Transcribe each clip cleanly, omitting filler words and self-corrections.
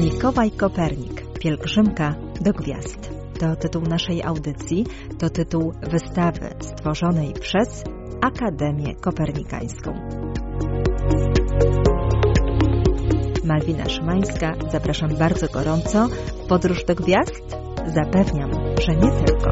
Mikołaj Kopernik, pielgrzymka do gwiazd. To tytuł naszej audycji, to tytuł wystawy stworzonej przez Akademię Kopernikańską. Malwina Szymańska, zapraszam bardzo gorąco. Podróż do gwiazd? Zapewniam, że nie tylko.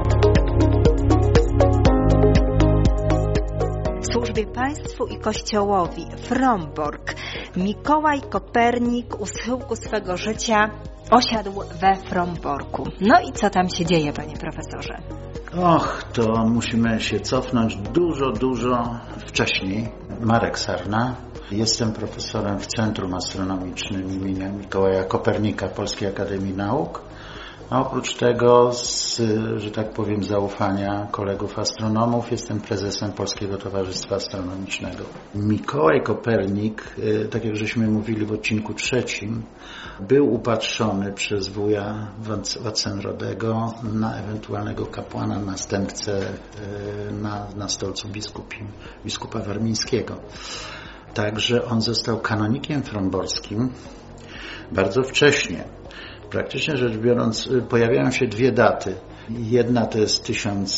Służbie Państwu i Kościołowi Frombork. Mikołaj Kopernik u schyłku swego życia osiadł we Fromborku. No i co tam się dzieje, panie profesorze? To musimy się cofnąć dużo wcześniej. Marek Sarna. Jestem profesorem w Centrum Astronomicznym imienia Mikołaja Kopernika Polskiej Akademii Nauk. A oprócz tego, że tak powiem, zaufania kolegów astronomów, jestem prezesem Polskiego Towarzystwa Astronomicznego. Mikołaj Kopernik, tak jak żeśmy mówili w odcinku 3, był upatrzony przez wuja Waccenrodego na ewentualnego kapłana, następcę na stolcu biskupa warmińskiego. Także on został kanonikiem fromborskim bardzo wcześnie. Praktycznie rzecz biorąc, pojawiają się dwie daty. Jedna to jest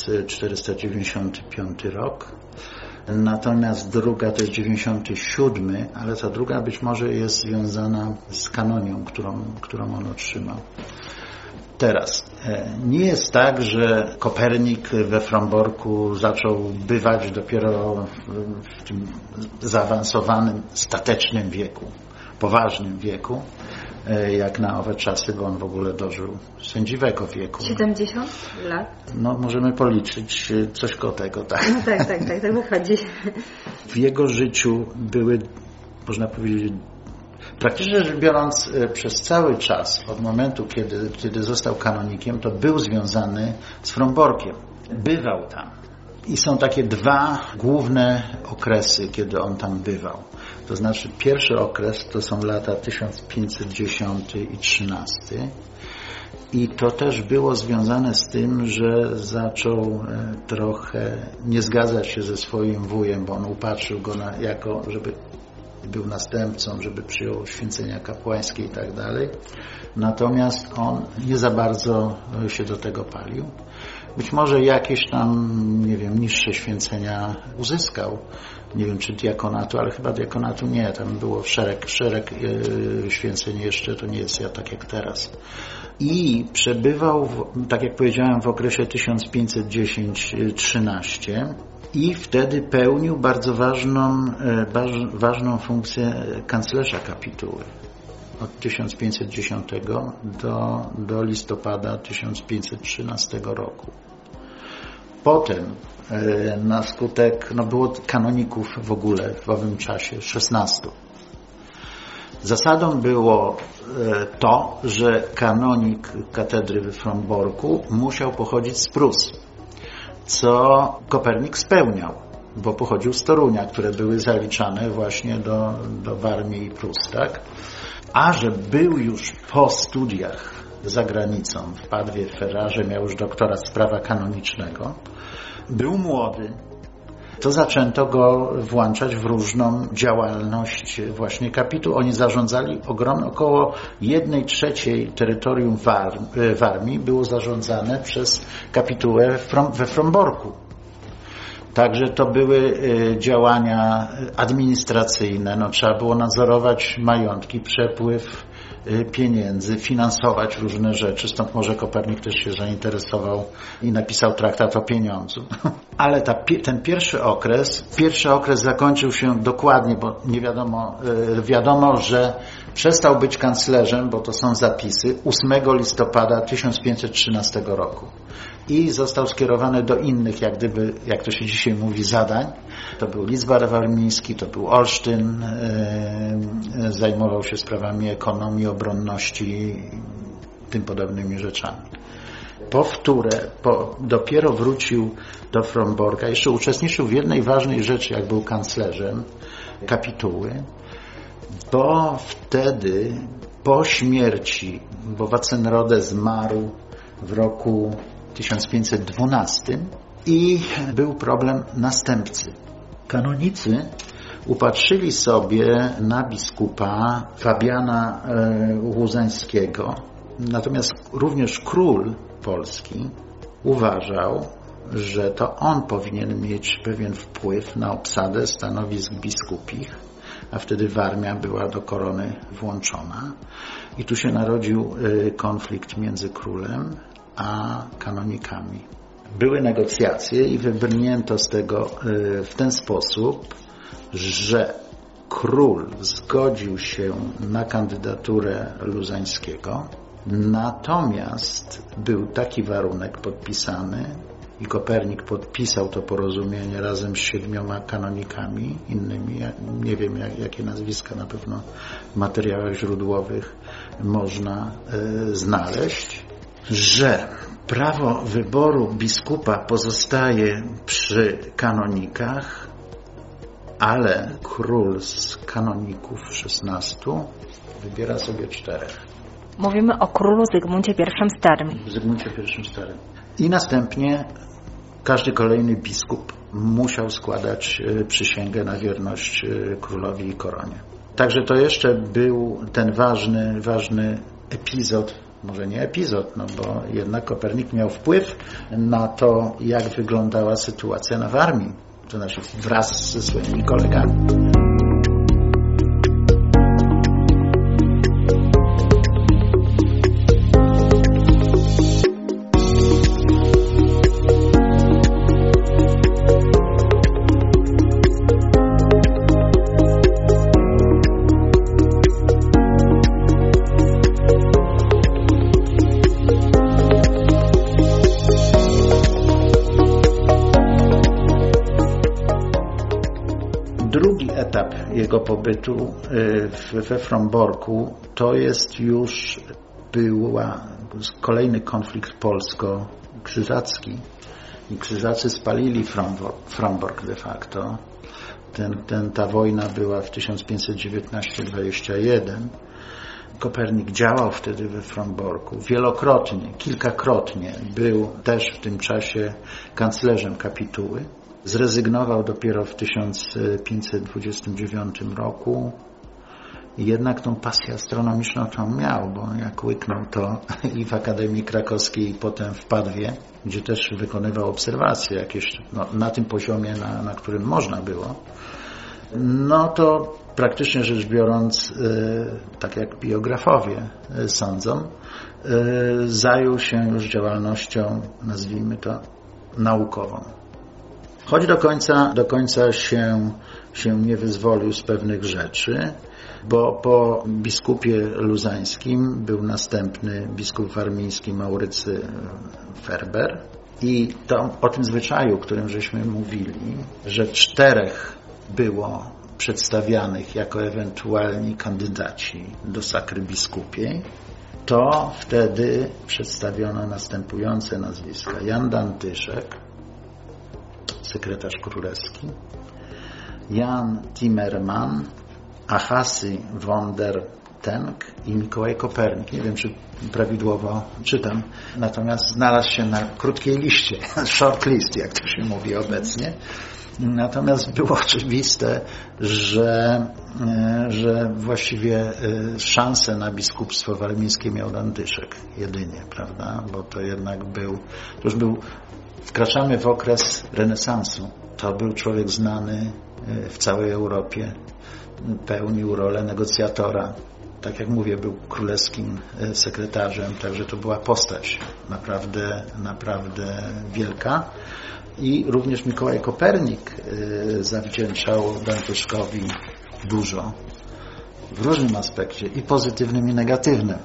1495 rok, natomiast druga to jest 97, ale ta druga być może jest związana z kanonią, którą on otrzymał. Teraz, nie jest tak, że Kopernik we Fromborku zaczął bywać dopiero w tym zaawansowanym, statecznym wieku, poważnym wieku, jak na owe czasy, bo on w ogóle dożył sędziwego wieku. 70 lat? Możemy policzyć coś koło tego, tak? No tak wychodzi. W jego życiu były, można powiedzieć, praktycznie rzecz biorąc, przez cały czas, od momentu, kiedy został kanonikiem, to był związany z Fromborkiem. Bywał tam. I są takie dwa główne okresy, kiedy on tam bywał. To znaczy pierwszy okres to są lata 1510 i 13. I to też było związane z tym, że zaczął trochę nie zgadzać się ze swoim wujem, bo on upatrzył go żeby był następcą, żeby przyjął święcenia kapłańskie i tak dalej. Natomiast on nie za bardzo się do tego palił. Być może jakieś tam, niższe święcenia uzyskał. Nie wiem, czy diakonatu, ale chyba diakonatu nie. Tam było szereg święceń jeszcze, to nie jest tak jak teraz. I przebywał, tak jak powiedziałem, w okresie 1510-13 i wtedy pełnił bardzo ważną funkcję kanclerza kapituły. Od 1510 do listopada 1513 roku. Potem na skutek, było kanoników w ogóle w owym czasie 16. Zasadą było to, że kanonik katedry w Fromborku musiał pochodzić z Prus, co Kopernik spełniał, bo pochodził z Torunia, które były zaliczane właśnie do Warmii i Prus, tak? A że był już po studiach za granicą w Padwie, w Ferrarze, miał już doktorat z prawa kanonicznego, był młody, to zaczęto go włączać w różną działalność właśnie kapituł. Oni zarządzali około 1/3 terytorium Warmii było zarządzane przez kapitułę we Fromborku. Także to były działania administracyjne. Trzeba było nadzorować majątki, przepływ pieniędzy, finansować różne rzeczy. Stąd może Kopernik też się zainteresował i napisał traktat o pieniądzu. Ale ten pierwszy okres zakończył się dokładnie, bo nie wiadomo, że przestał być kanclerzem, bo to są zapisy, 8 listopada 1513 roku. I został skierowany do innych, jak to się dzisiaj mówi, zadań. To był Lidzbar Warmiński, to był Olsztyn, zajmował się sprawami ekonomii, obronności i tym podobnymi rzeczami. Dopiero wrócił do Fromborka, jeszcze uczestniczył w jednej ważnej rzeczy, jak był kanclerzem kapituły, bo wtedy po śmierci, bo Waccenrode zmarł w roku 1512 i był problem następcy. Kanonicy upatrzyli sobie na biskupa Fabiana Łuzańskiego. Natomiast również król polski uważał, że to on powinien mieć pewien wpływ na obsadę stanowisk biskupich, a wtedy Warmia była do korony włączona. I tu się narodził konflikt między królem a kanonikami. Były negocjacje i wybrnięto z tego w ten sposób, że król zgodził się na kandydaturę Łuzańskiego, natomiast był taki warunek podpisany i Kopernik podpisał to porozumienie razem z 7 kanonikami innymi. Ja nie wiem, jakie nazwiska, na pewno w materiałach źródłowych można znaleźć, że prawo wyboru biskupa pozostaje przy kanonikach, ale król z kanoników 16 wybiera sobie 4. Mówimy o królu Zygmuncie I Starym. Zygmuncie I Starym. I następnie każdy kolejny biskup musiał składać przysięgę na wierność królowi i koronie. Także to jeszcze był ten ważny epizod, może nie epizod, no bo jednak Kopernik miał wpływ na to, jak wyglądała sytuacja na Warmii, to znaczy wraz ze swoimi kolegami. Drugi etap jego pobytu we Fromborku to jest już kolejny konflikt polsko-krzyżacki. I Krzyżacy spalili Frombork de facto. Ta wojna była w 1519-21. Kopernik działał wtedy we Fromborku wielokrotnie, kilkakrotnie. Był też w tym czasie kanclerzem kapituły. Zrezygnował dopiero w 1529 roku. I jednak tą pasję astronomiczną tą miał, bo jak łyknął to i w Akademii Krakowskiej, i potem w Padwie, gdzie też wykonywał obserwacje jakieś na tym poziomie, na którym można było, no to praktycznie rzecz biorąc, tak jak biografowie sądzą, zajął się już działalnością, nazwijmy to, naukową. Choć do końca się nie wyzwolił z pewnych rzeczy, bo po biskupie luzańskim był następny biskup warmiński Maurycy Ferber i to o tym zwyczaju, o którym żeśmy mówili, że 4 było przedstawianych jako ewentualni kandydaci do sakry biskupiej, to wtedy przedstawiono następujące nazwiska: Jan Dantyszek, sekretarz królewski, Jan Timmerman, Achasy von der Tenk i Mikołaj Kopernik. Nie wiem, czy prawidłowo czytam, natomiast znalazł się na krótkiej liście, short list, jak to się mówi obecnie. Natomiast było oczywiste, że właściwie szansę na biskupstwo warmińskie miał Dantyszek jedynie, prawda? Bo to jednak wkraczamy w okres renesansu. To był człowiek znany w całej Europie, pełnił rolę negocjatora. Tak jak mówię, był królewskim sekretarzem, także to była postać naprawdę wielka. I również Mikołaj Kopernik zawdzięczał Dantyszkowi dużo. W różnym aspekcie, i pozytywnym, i negatywnym.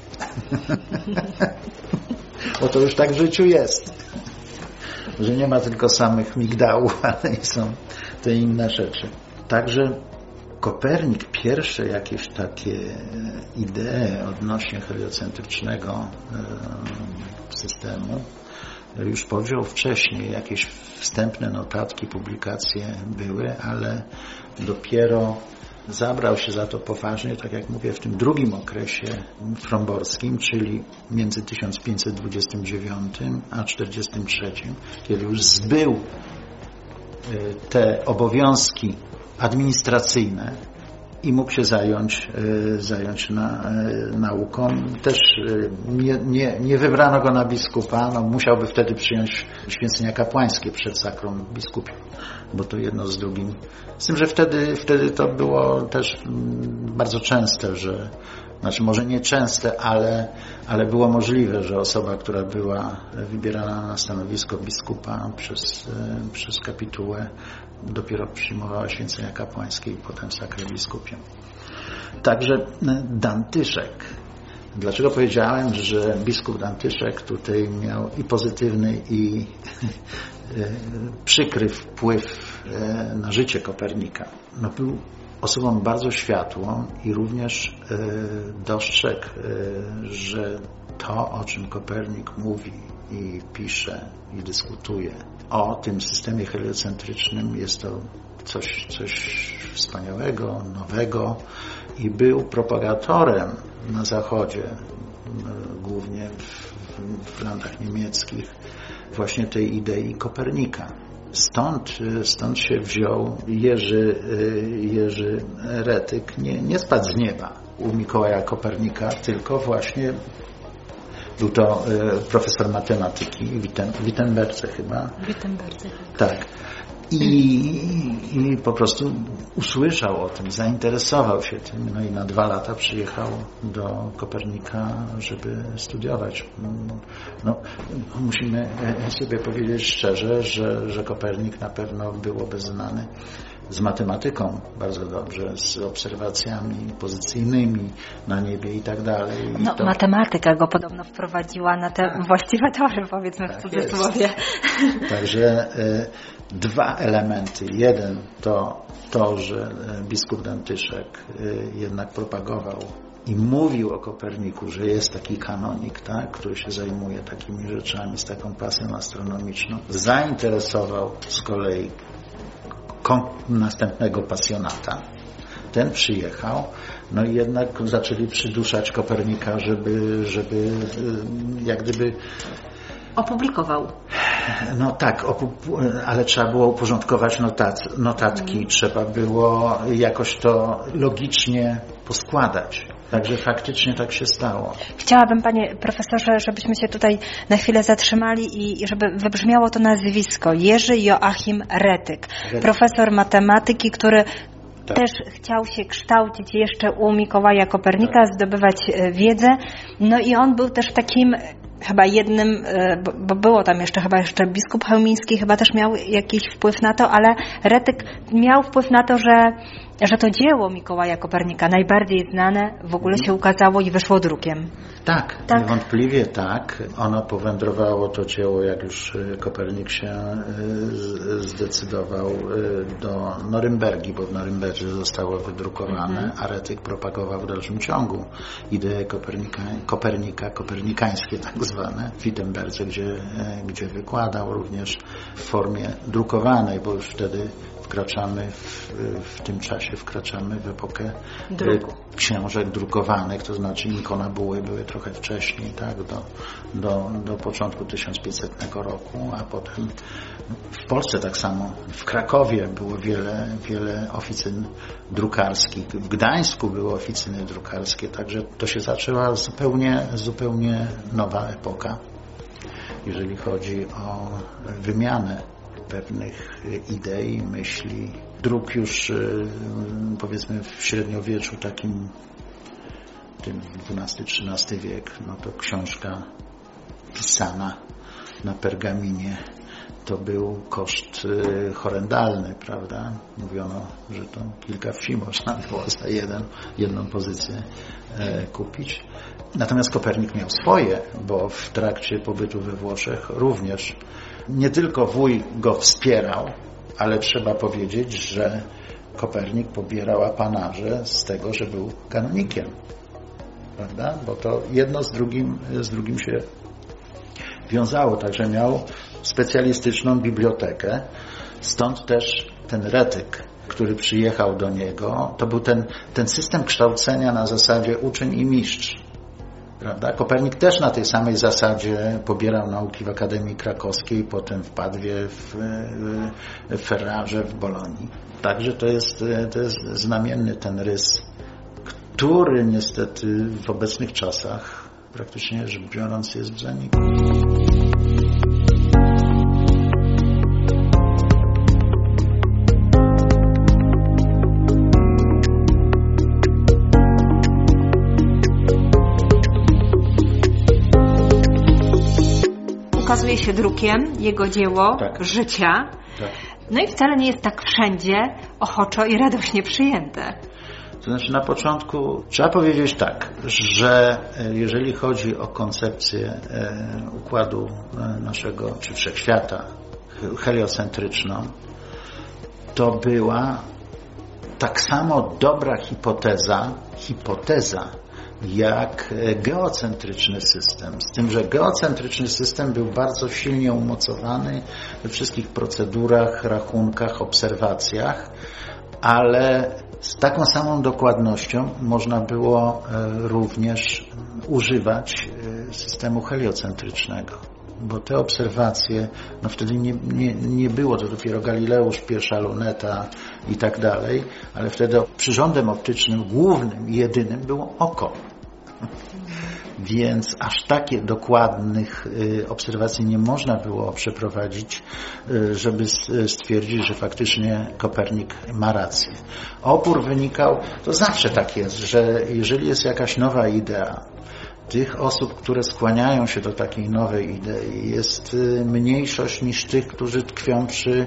Bo to już tak w życiu jest. Że nie ma tylko samych migdałów, ale i są te inne rzeczy. Także Kopernik pierwsze jakieś takie idee odnośnie heliocentrycznego systemu już powziął wcześniej. Jakieś wstępne notatki, publikacje były, ale dopiero zabrał się za to poważnie, tak jak mówię, w tym drugim okresie fromborskim, czyli między 1529 a 43, kiedy już zbył te obowiązki administracyjne i mógł się zająć nauką. Też nie wybrano go na biskupa, musiałby wtedy przyjąć święcenia kapłańskie przed sakrą biskupią, bo to jedno z drugim. Z tym, że wtedy to było też bardzo częste, że znaczy może nie częste, ale było możliwe, że osoba, która była wybierana na stanowisko biskupa przez kapitułę, dopiero przyjmowała święcenia kapłańskie i potem sakrę biskupią. Także Dantyszek. Dlaczego powiedziałem, że biskup Dantyszek tutaj miał i pozytywny, i przykry wpływ na życie Kopernika? Był osobą bardzo światłą i również dostrzegł, że to, o czym Kopernik mówi i pisze i dyskutuje o tym systemie heliocentrycznym, jest to coś wspaniałego, nowego i był propagatorem na Zachodzie, głównie w landach niemieckich, właśnie tej idei Kopernika. Stąd się wziął Jerzy Retyk. Nie spadł z nieba u Mikołaja Kopernika, tylko właśnie był to profesor matematyki w Wittenberdze chyba. Tak. I po prostu usłyszał o tym, zainteresował się tym, no i na 2 lata przyjechał do Kopernika, żeby studiować. No, musimy sobie powiedzieć szczerze, że Kopernik na pewno byłoby znany z matematyką bardzo dobrze, z obserwacjami pozycyjnymi na niebie i tak dalej. Matematyka go podobno wprowadziła na te właściwe tory, powiedzmy w cudzysłowie. Także 2 elementy. Jeden to, że biskup Dantyszek jednak propagował i mówił o Koperniku, że jest taki kanonik, tak, który się zajmuje takimi rzeczami, z taką pasją astronomiczną. Zainteresował z kolei następnego pasjonata. Ten przyjechał, no i jednak zaczęli przyduszać Kopernika, żeby jak gdyby opublikował. No tak, ale trzeba było uporządkować notatki, trzeba było jakoś to logicznie poskładać. Także faktycznie tak się stało. Chciałabym, panie profesorze, żebyśmy się tutaj na chwilę zatrzymali i żeby wybrzmiało to nazwisko. Jerzy Joachim Retyk. Profesor matematyki, który też chciał się kształcić jeszcze u Mikołaja Kopernika, zdobywać wiedzę. No i on był też takim chyba jednym, bo było tam jeszcze biskup chełmiński chyba też miał jakiś wpływ na to, ale Retyk miał wpływ na to, że to dzieło Mikołaja Kopernika, najbardziej znane, w ogóle się ukazało i wyszło drukiem. Tak, niewątpliwie tak. Ono powędrowało, to dzieło, jak już Kopernik się zdecydował, do Norymbergi, bo w Norymberdze zostało wydrukowane, a Retyk propagował w dalszym ciągu ideę kopernikańskie tak zwane, w Wittenberdze, gdzie wykładał również w formie drukowanej, bo już wtedy w tym czasie wkraczamy w epokę książek drukowanych, to znaczy ikonabuły były trochę wcześniej, tak, do początku 1500 roku, a potem w Polsce tak samo, w Krakowie było wiele oficyn drukarskich, w Gdańsku były oficyny drukarskie, także to się zaczęła zupełnie nowa epoka, jeżeli chodzi o wymianę pewnych idei, myśli. Druk już powiedzmy w średniowieczu takim tym XII-XIII wiek, no to książka pisana na pergaminie to był koszt horrendalny, prawda? Mówiono, że to kilka wsi można było za jedną pozycję kupić. Natomiast Kopernik miał swoje, bo w trakcie pobytu we Włoszech również nie tylko wuj go wspierał, ale trzeba powiedzieć, że Kopernik pobierał apanarze z tego, że był kanonikiem, prawda? Bo to jedno z drugim się wiązało, także miał specjalistyczną bibliotekę, stąd też ten Retyk, który przyjechał do niego, to był ten system kształcenia na zasadzie uczeń i mistrz, Prawda? Kopernik też na tej samej zasadzie pobierał nauki w Akademii Krakowskiej, potem w Padwie, w Ferrarze, w Bolonii. Także to jest znamienny ten rys, który niestety w obecnych czasach praktycznie rzecz biorąc jest w zaniku. Ukazuje się drukiem jego dzieło życia. Tak. No i wcale nie jest tak wszędzie ochoczo i radośnie przyjęte. To znaczy na początku trzeba powiedzieć tak, że jeżeli chodzi o koncepcję układu naszego, czy wszechświata heliocentryczną, to była tak samo dobra hipoteza jak geocentryczny system. Z tym, że geocentryczny system był bardzo silnie umocowany we wszystkich procedurach, rachunkach, obserwacjach, ale z taką samą dokładnością można było również używać systemu heliocentrycznego. Bo te obserwacje, no wtedy nie było, to dopiero Galileusz, pierwsza luneta i tak dalej, ale wtedy przyrządem optycznym głównym i jedynym było oko. Więc aż takie dokładnych obserwacji nie można było przeprowadzić, żeby stwierdzić, że faktycznie Kopernik ma rację. Opór wynikał, to zawsze tak jest, że jeżeli jest jakaś nowa idea, tych osób, które skłaniają się do takiej nowej idei, jest mniejszość niż tych, którzy tkwią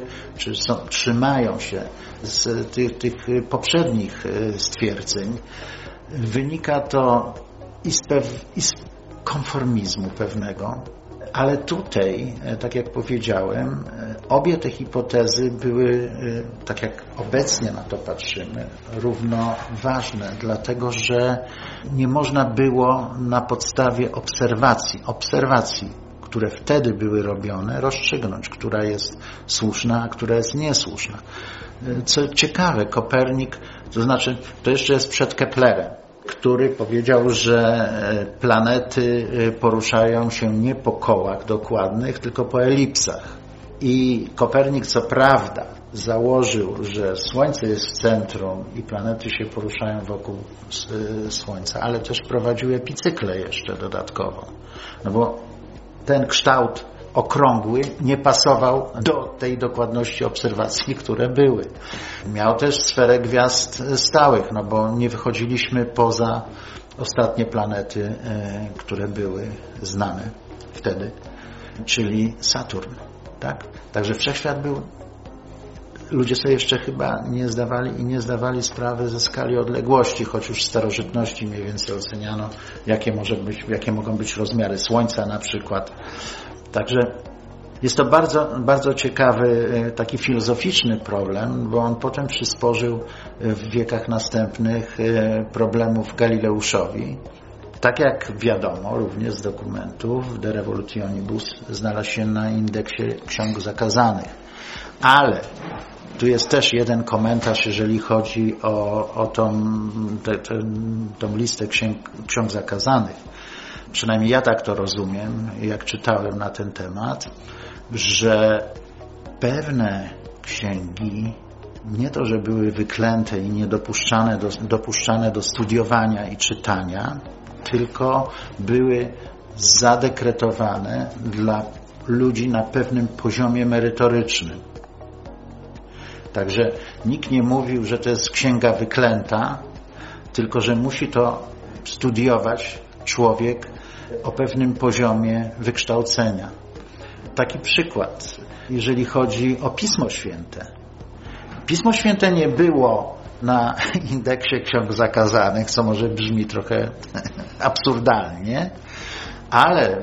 trzymają się z tych poprzednich stwierdzeń. Wynika to i z konformizmu pewnego, ale tutaj, tak jak powiedziałem, obie te hipotezy były, tak jak obecnie na to patrzymy, równoważne, dlatego że nie można było na podstawie obserwacji, które wtedy były robione, rozstrzygnąć, która jest słuszna, a która jest niesłuszna. Co ciekawe, Kopernik, to znaczy, to jeszcze jest przed Keplerem, który powiedział, że planety poruszają się nie po kołach dokładnych, tylko po elipsach. I Kopernik co prawda założył, że Słońce jest w centrum i planety się poruszają wokół Słońca, ale też prowadził epicykle jeszcze dodatkowo. No bo ten kształt okrągły nie pasował do tej dokładności obserwacji, które były. Miał też sferę gwiazd stałych, no bo nie wychodziliśmy poza ostatnie planety, które były znane wtedy, czyli Saturn. Tak? Także wszechświat był. Ludzie sobie jeszcze chyba nie zdawali sprawy ze skali odległości, choć już w starożytności mniej więcej oceniano, jakie mogą być rozmiary Słońca na przykład. Także jest to bardzo, bardzo ciekawy taki filozoficzny problem, bo on potem przysporzył w wiekach następnych problemów Galileuszowi. Tak jak wiadomo, również z dokumentów De Revolutionibus znalazł się na indeksie ksiąg zakazanych. Ale tu jest też jeden komentarz, jeżeli chodzi o tą listę ksiąg zakazanych. Przynajmniej ja tak to rozumiem, jak czytałem na ten temat, że pewne księgi nie to, że były wyklęte i niedopuszczane do studiowania i czytania, tylko były zadekretowane dla ludzi na pewnym poziomie merytorycznym. Także nikt nie mówił, że to jest księga wyklęta, tylko że musi to studiować człowiek o pewnym poziomie wykształcenia. Taki przykład, jeżeli chodzi o Pismo Święte. Pismo Święte nie było na indeksie ksiąg zakazanych, co może brzmi trochę absurdalnie, ale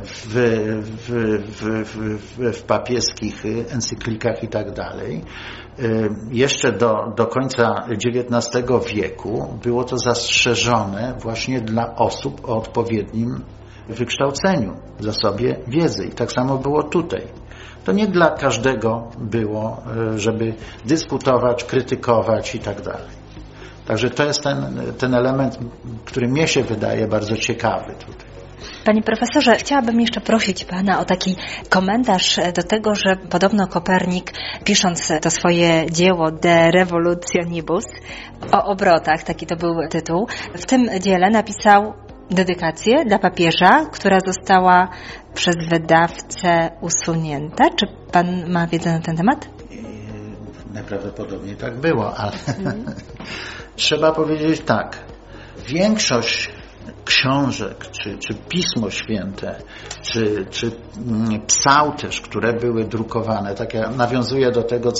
w papieskich encyklikach i tak dalej, jeszcze do końca XIX wieku było to zastrzeżone właśnie dla osób o odpowiednim wykształceniu, zasobie wiedzy. I tak samo było tutaj. To nie dla każdego było, żeby dyskutować, krytykować i tak dalej. Także to jest ten element, który mnie się wydaje bardzo ciekawy tutaj. Panie profesorze, chciałabym jeszcze prosić Pana o taki komentarz do tego, że podobno Kopernik, pisząc to swoje dzieło De Revolutionibus, o obrotach, taki to był tytuł, w tym dziele napisał dedykację dla papieża, która została przez wydawcę usunięta. Czy Pan ma wiedzę na ten temat? Najprawdopodobniej tak było, ale trzeba powiedzieć tak. Większość książek, czy Pismo Święte, czy psałterz, które były drukowane, tak ja nawiązuję do tego,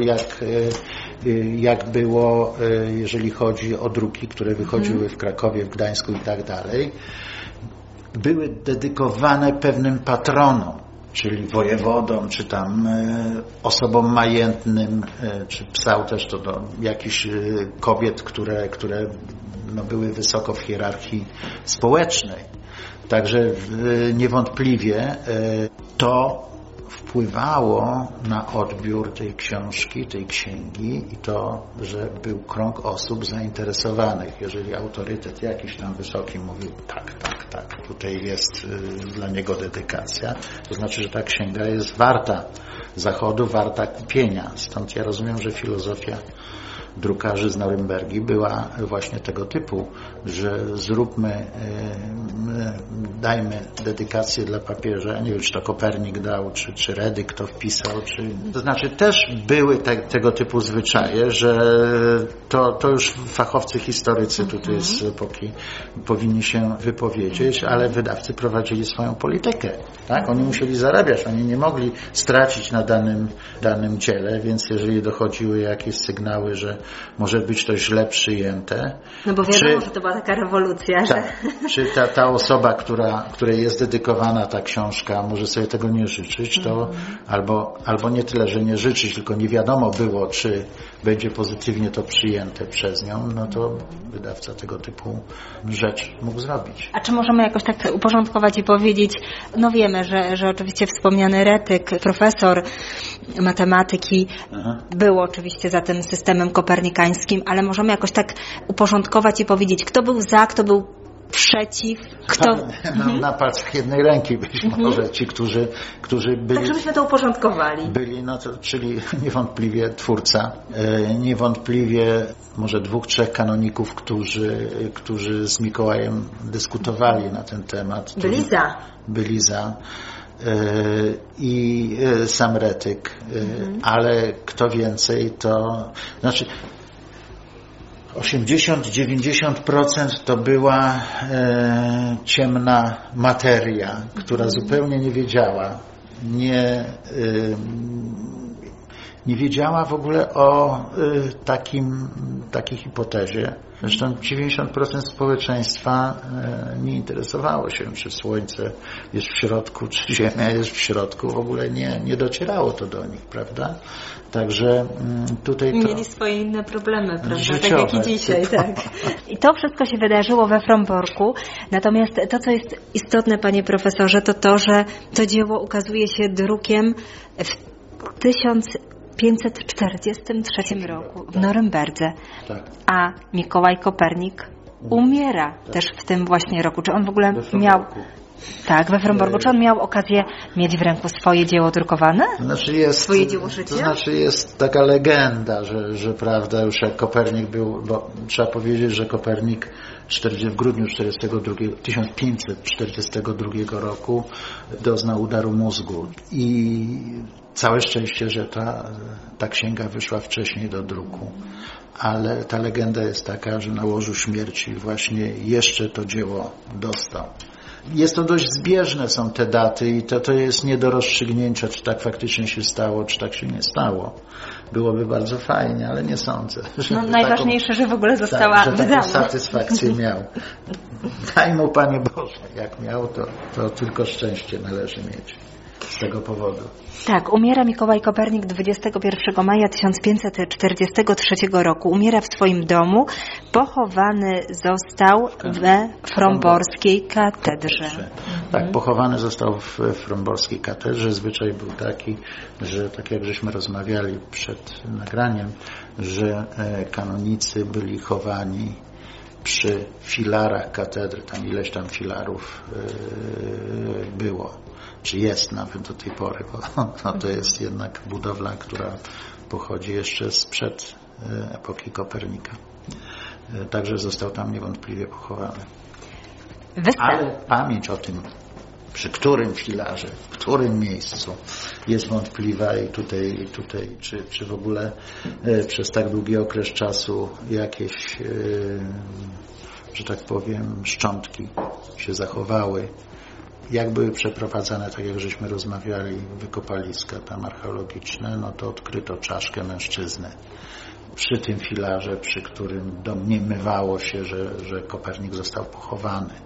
jak było, jeżeli chodzi o druki, które wychodziły w Krakowie, w Gdańsku i tak dalej, były dedykowane pewnym patronom, czyli wojewodom, czy tam osobom majętnym, czy psałterz to do jakichś kobiet, które były wysoko w hierarchii społecznej. Także niewątpliwie to wpływało na odbiór tej książki, tej księgi i to, że był krąg osób zainteresowanych. Jeżeli autorytet jakiś tam wysoki mówił tak, tutaj jest dla niego dedykacja, to znaczy, że ta księga jest warta zachodu, warta kupienia. Stąd ja rozumiem, że filozofia drukarzy z Norymbergi była właśnie tego typu, że dajmy dedykację dla papieża, nie wiem, czy to Kopernik dał, czy Redyk to wpisał, to znaczy też były tego typu zwyczaje, że to już fachowcy historycy tutaj z epoki powinni się wypowiedzieć, ale wydawcy prowadzili swoją politykę, tak? Oni musieli zarabiać, oni nie mogli stracić na danym dziele, więc jeżeli dochodziły jakieś sygnały, że może być to źle przyjęte. No bo wiadomo, że to była taka rewolucja. Tak, czy ta osoba, której jest dedykowana ta książka, może sobie tego nie życzyć, to albo nie tyle, że nie życzyć, tylko nie wiadomo było, czy będzie pozytywnie to przyjęte przez nią, no to wydawca tego typu rzecz mógł zrobić. A czy możemy jakoś tak uporządkować i powiedzieć, no wiemy, że oczywiście wspomniany Redyk, profesor matematyki, był oczywiście za tym systemem kopernikańskim, ale możemy jakoś tak uporządkować i powiedzieć, kto był za, kto był przeciw, kto... Na palcach jednej ręki być może ci, którzy byli... Tak, żebyśmy to uporządkowali. Czyli niewątpliwie twórca, niewątpliwie może 2-3 kanoników, którzy z Mikołajem dyskutowali na ten temat. Byli za. I sam Redyk, ale kto więcej, to znaczy 80-90% to była ciemna materia, która zupełnie nie wiedziała, nie wiedziała w ogóle o takiej hipotezie. Zresztą 90% społeczeństwa nie interesowało się, czy Słońce jest w środku, czy Ziemia jest w środku. W ogóle nie docierało to do nich, prawda? Także tutaj to... Mieli swoje inne problemy, prawda? Życiowe, tak jak i dzisiaj, tak. I to wszystko się wydarzyło we Fromborku. Natomiast to, co jest istotne, panie profesorze, to to, że to dzieło ukazuje się drukiem w 1543 roku w Norymberdze, a Mikołaj Kopernik umiera też w tym właśnie roku. Czy on w ogóle miał... Tak, we Fromborku. Czy on miał okazję mieć w ręku swoje dzieło drukowane? Swoje dzieło życia? To znaczy jest taka legenda, że prawda, już jak Kopernik był, bo trzeba powiedzieć, że Kopernik w grudniu 1542 roku doznał udaru mózgu i całe szczęście, że ta księga wyszła wcześniej do druku. Ale ta legenda jest taka, że na łożu śmierci właśnie jeszcze to dzieło dostał. Jest to dość zbieżne są te daty i to jest nie do rozstrzygnięcia, czy tak faktycznie się stało, czy tak się nie stało. Byłoby bardzo fajnie, ale nie sądzę. Najważniejsze, że w ogóle została wydana. Taką satysfakcję miał. Daj mu, Panie Boże, jak miał, to tylko szczęście należy mieć z tego powodu. Tak, umiera Mikołaj Kopernik 21 maja 1543 roku. Umiera w swoim domu. Pochowany został we Fromborskiej katedrze. Tak, pochowany został w Fromborskiej katedrze. Zwyczaj był taki, że tak jak żeśmy rozmawiali przed nagraniem, że kanonicy byli chowani przy filarach katedry, tam ileś tam filarów było, czy jest nawet do tej pory, bo to jest jednak budowla, która pochodzi jeszcze sprzed epoki Kopernika. Także został tam niewątpliwie pochowany. Ale pamięć o tym, przy którym filarze, w którym miejscu jest wątpliwa i tutaj czy w ogóle przez tak długi okres czasu jakieś, że tak powiem, szczątki się zachowały. Jak były przeprowadzane, tak jak żeśmy rozmawiali, wykopaliska tam archeologiczne, no to odkryto czaszkę mężczyzny. Przy tym filarze, przy którym domniemywało się, że Kopernik został pochowany.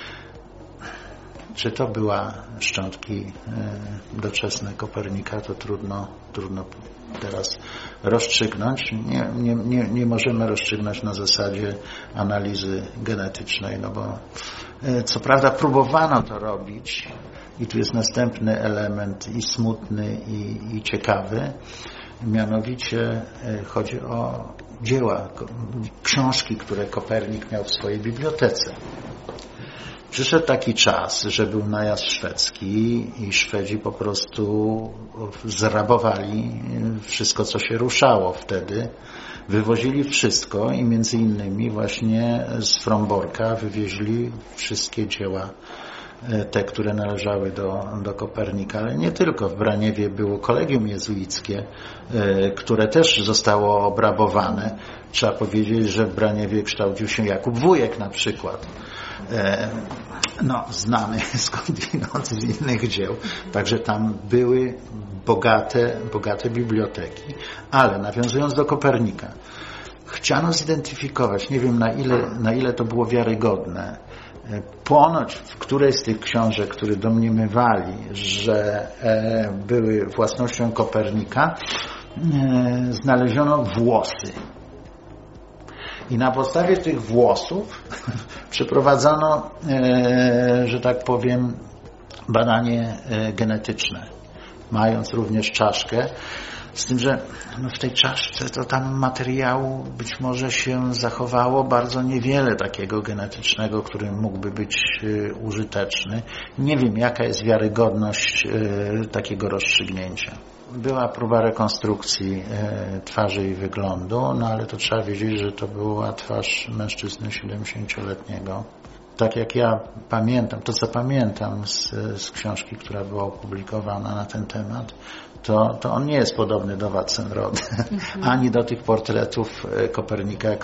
Czy to była szczątki doczesne Kopernika, to trudno teraz rozstrzygnąć. Nie możemy rozstrzygnąć na zasadzie analizy genetycznej, no bo co prawda próbowano to robić i tu jest następny element i smutny i ciekawy, mianowicie chodzi o dzieła, książki, które Kopernik miał w swojej bibliotece. Przyszedł taki czas, że był najazd szwedzki i Szwedzi po prostu zrabowali wszystko, co się ruszało wtedy. Wywozili wszystko i między innymi właśnie z Fromborka wywieźli wszystkie dzieła, te, które należały do Kopernika, ale nie tylko. W Braniewie było kolegium jezuickie, które też zostało obrabowane. Trzeba powiedzieć, że w Braniewie kształcił się Jakub Wujek na przykład. Znany skądinąd z innych dzieł. Także tam były bogate biblioteki. Ale nawiązując do Kopernika, chciano zidentyfikować, nie wiem na ile to było wiarygodne, ponoć w którejś z tych książek, które domniemywali, że były własnością Kopernika, znaleziono włosy. I na podstawie tych włosów przeprowadzono, że tak powiem, badanie genetyczne, mając również czaszkę. Z tym, że w tej czaszce to tam materiału być może się zachowało bardzo niewiele takiego genetycznego, który mógłby być użyteczny. Nie wiem, jaka jest wiarygodność takiego rozstrzygnięcia. Była próba rekonstrukcji twarzy i wyglądu, ale to trzeba wiedzieć, że to była twarz mężczyzny 70-letniego. Tak jak ja pamiętam, to co pamiętam z książki, która była opublikowana na ten temat, to on nie jest podobny do Watzenrode, ani do tych portretów Kopernika,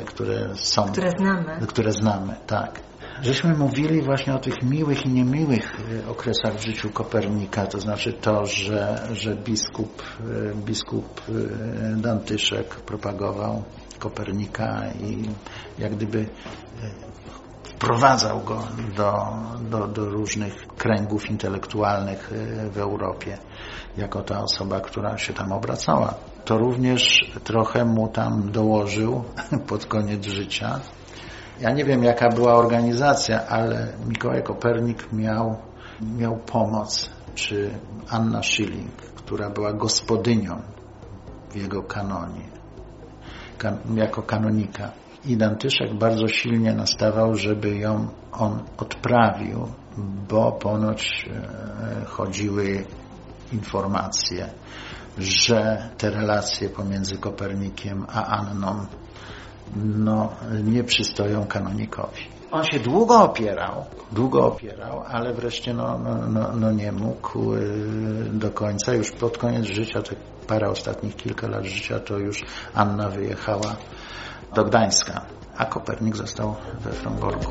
które znamy, tak. Żeśmy mówili właśnie o tych miłych i niemiłych okresach w życiu Kopernika, to znaczy to, że biskup Dantyszek propagował Kopernika i jak gdyby wprowadzał go do różnych kręgów intelektualnych w Europie, jako ta osoba, która się tam obracała. To również trochę mu tam dołożył pod koniec życia. Ja nie wiem, jaka była organizacja, ale Mikołaj Kopernik miał pomoc, czy Anna Schilling, która była gospodynią w jego kanonie, jako kanonika. I Dantyszek bardzo silnie nastawał, żeby ją on odprawił, bo ponoć chodziły informacje, że te relacje pomiędzy Kopernikiem a Anną nie przystoją kanonikowi. On się długo opierał, ale wreszcie nie mógł do końca. Już pod koniec życia, te parę ostatnich kilka lat życia, to już Anna wyjechała do Gdańska, a Kopernik został we Fromborku.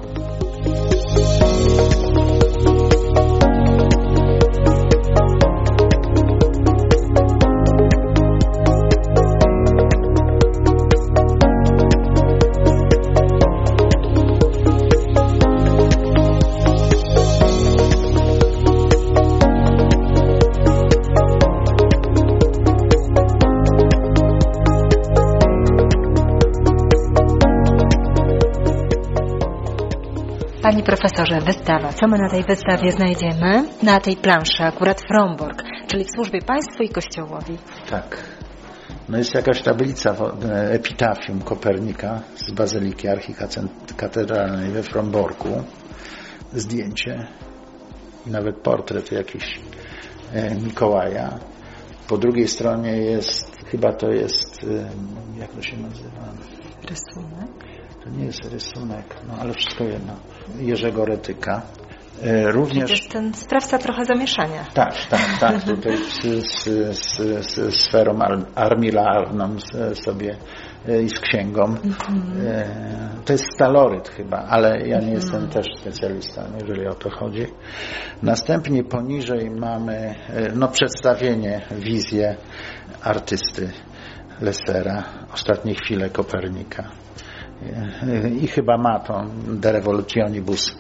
Panie profesorze, wystawa. Co my na tej wystawie znajdziemy? Na tej planszy akurat Frombork, czyli w służbie państwu i Kościołowi. Tak. No jest jakaś tablica, epitafium Kopernika z Bazyliki Archikatedralnej we Fromborku, zdjęcie i nawet portret jakiś Mikołaja. Po drugiej stronie jest, chyba to jest, jak to się nazywa? Rysunek? To nie jest rysunek, no ale wszystko jedno. Jerzego Retyka. Również... To jest ten sprawca trochę zamieszania. Tak. Tutaj z sferą armilarną sobie i z księgą. To jest staloryt chyba, ale ja nie jestem też specjalistą, jeżeli o to chodzi. Następnie poniżej mamy przedstawienie, wizję artysty Lessera, ostatnie chwile Kopernika. I chyba ma to De Revolutionibus.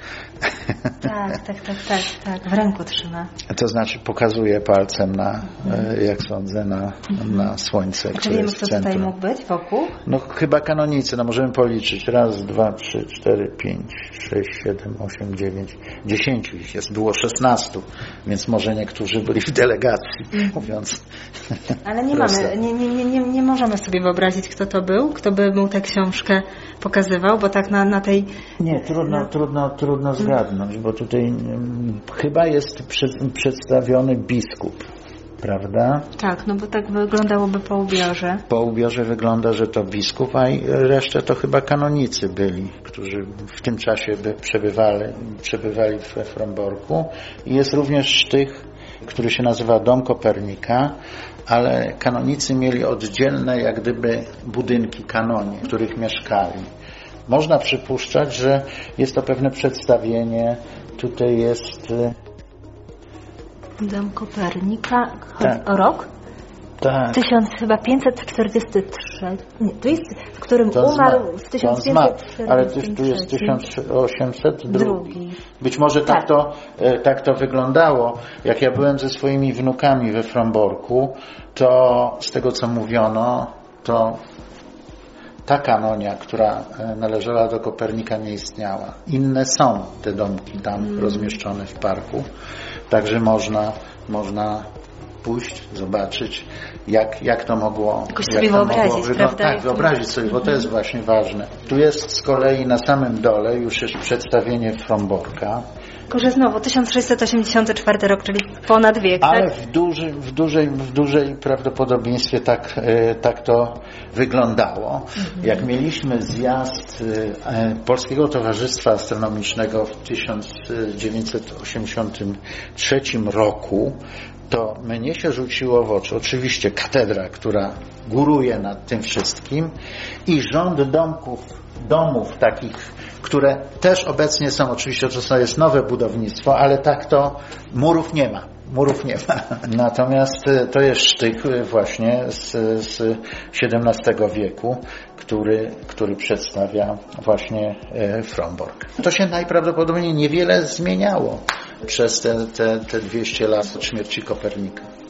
Tak. W ręku trzyma. To znaczy pokazuje palcem na, jak sądzę, na słońce. A czy wiemy, kto tutaj mógł być wokół? No chyba kanonicy, możemy policzyć. 1, 2, 3, 4, 5, 6, 7, 8, 9, 10 ich jest. Było 16, więc może niektórzy byli w delegacji, mówiąc. Ale nie możemy sobie wyobrazić, kto to był, kto by mu tę książkę pokazywał, bo tak na tej... Nie, trudno zgadnąć, bo tutaj chyba jest przedstawiony biskup, prawda? Tak, no bo tak wyglądało po ubiorze. Po ubiorze wygląda, że to biskup, a resztę to chyba kanonicy byli, którzy w tym czasie przebywali we Fromborku. I jest również sztych, który się nazywa Dom Kopernika, ale kanonicy mieli oddzielne jak gdyby budynki kanonii, w których mieszkali. Można przypuszczać, że jest to pewne przedstawienie. Tutaj jest... Dom Kopernika. Chodzi tak. O rok? Tak. 1543. Nie, to jest, w którym umarł w 1543. Ale tu jest 1802. Być może tak to wyglądało. Jak ja byłem ze swoimi wnukami we Fromborku, to z tego co mówiono, to ta kanonia, która należała do Kopernika, nie istniała. Inne są te domki tam rozmieszczone w parku. Także można pójść, zobaczyć, jak to mogło wyglądać. Tak, wyobrazić sobie, bo to jest właśnie ważne. Tu jest z kolei na samym dole już jest przedstawienie Fromborka. Tylko, że znowu 1684 rok, czyli ponad wiek. Ale tak? w dużej prawdopodobieństwie tak to wyglądało. Jak mieliśmy zjazd Polskiego Towarzystwa Astronomicznego w 1983 roku, to mnie się rzuciło w oczy oczywiście katedra, która góruje nad tym wszystkim i rząd domów takich, które też obecnie są, oczywiście to jest nowe budownictwo, ale tak to murów nie ma. Natomiast to jest sztyk właśnie z XVII wieku, który przedstawia właśnie Frombork. To się najprawdopodobniej niewiele zmieniało przez te 200 lat od śmierci Kopernika.